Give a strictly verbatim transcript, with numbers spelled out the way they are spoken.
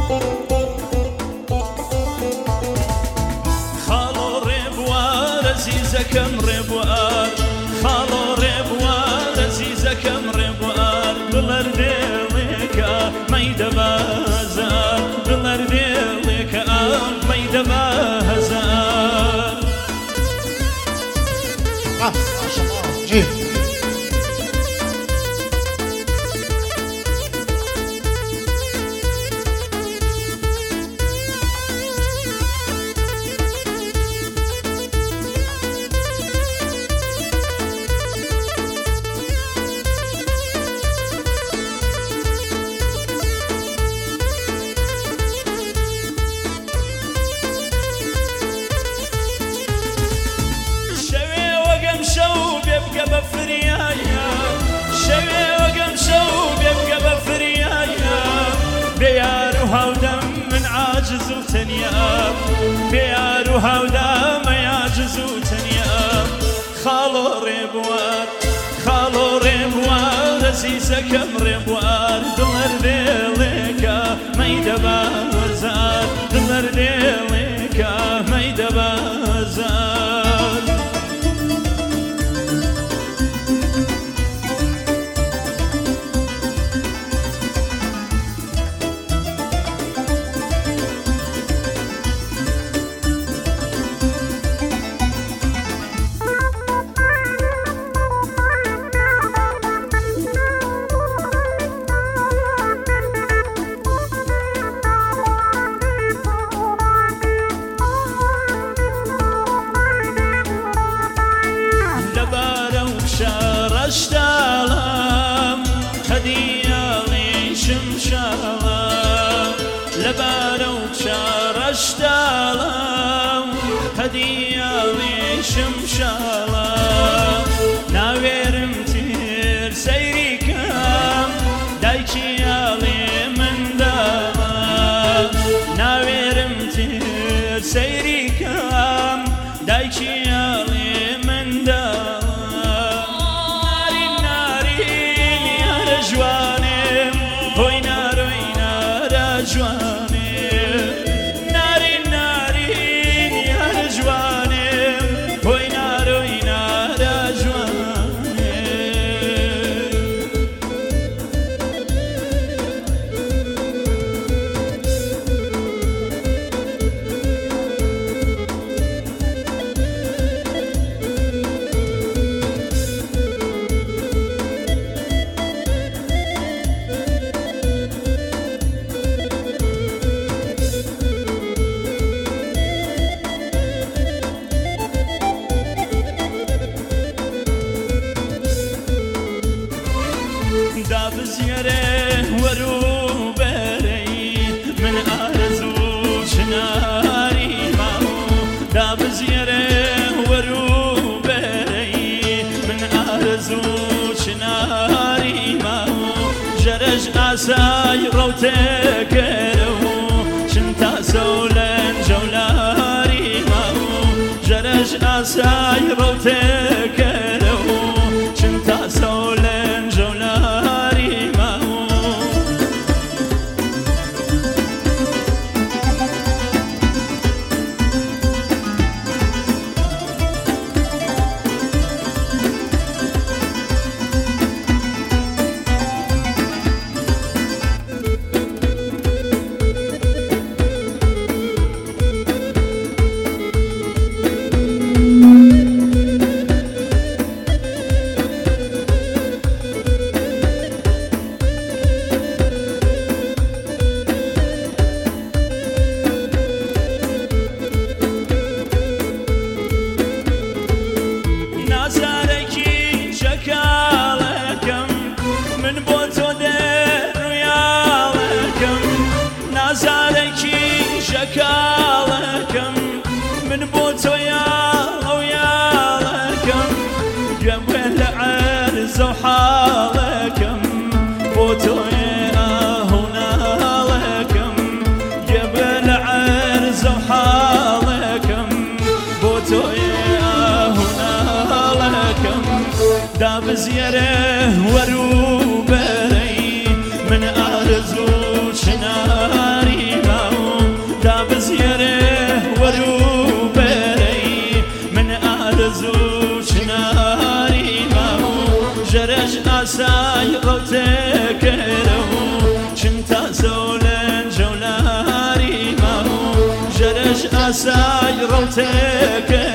كم ربوار خالو ربوار عزيزة كم ربوار دلر ديلك ميدا بازار دلر ديلك ميدا بازار ما شاء الله جيب وتنيا بيار وهودا ما يعجز وتنيا خالو ربوار خالو ربوار عزيزة كم ربوار دلر ديلك ميدا بازار دلر ديلك ميدا بازار اشتالم هدية لي شمشالم لبارو بشار اشتالم هدية لي شمشالم ناويرم تير سيري كام دايكي لي من دالم ناويرم تير سيري كام دايكي لي من دالم دابزيره ورو بري من أرزو شناري ماو دابزيره ورو بري من أرزو شناري ماو جرج أساي روتكرو شنتا سولن جولاري ماو جرج أساي روتكرو شنتا سولن جولاري شكالكم من بوت ويا ويا لكم جمل عرز وحالكم بوت ويا هنا لكم جبل عرز وحالكم بوت ويا هنا لكم داب زيره وروبري من أرز وشناري ئاسای ڕەوتەکەرەوە چم تازە لەن جەولاری ماوە ژەرەش ئاسای ڕەوتەکە